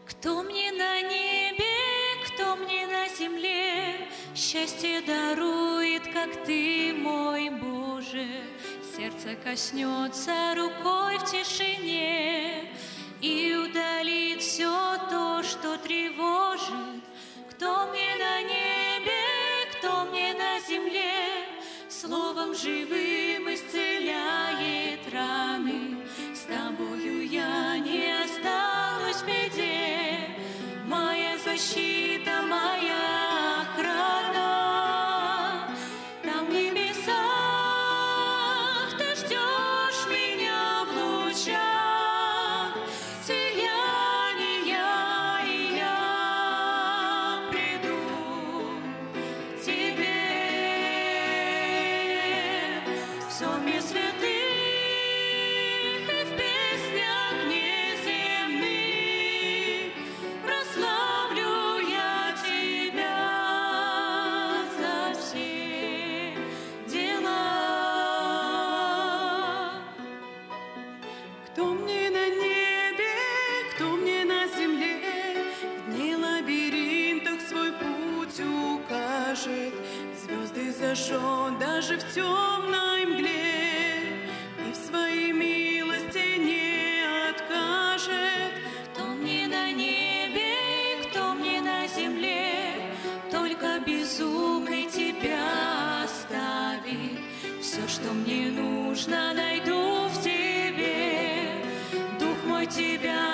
Кто мне на небе, кто мне на земле счастье дарует, как Ты, мой Боже. Сердце коснется рукой в тишине и удалит все то, что тревожит. Кто мне на небе, кто мне на земле, словом живым исцеляет раны. С Тобою я не останусь в беде, моя защита, моя охрана. Там в небесах Ты ждешь меня в лучах сияния, и я приду к Тебе в сонме святых и в песнях неземных. Прославлю я Тебя за все дела. Кто мне на небе, кто мне на земле, в дни лабиринтах свой путь укажет, звезды зажжет даже в темной мгле и в своей милости не откажет. Кто мне на небе, кто мне на земле, только безумный Тебя оставит. Все, что мне нужно, найду в Тебе. Дух мой Тебя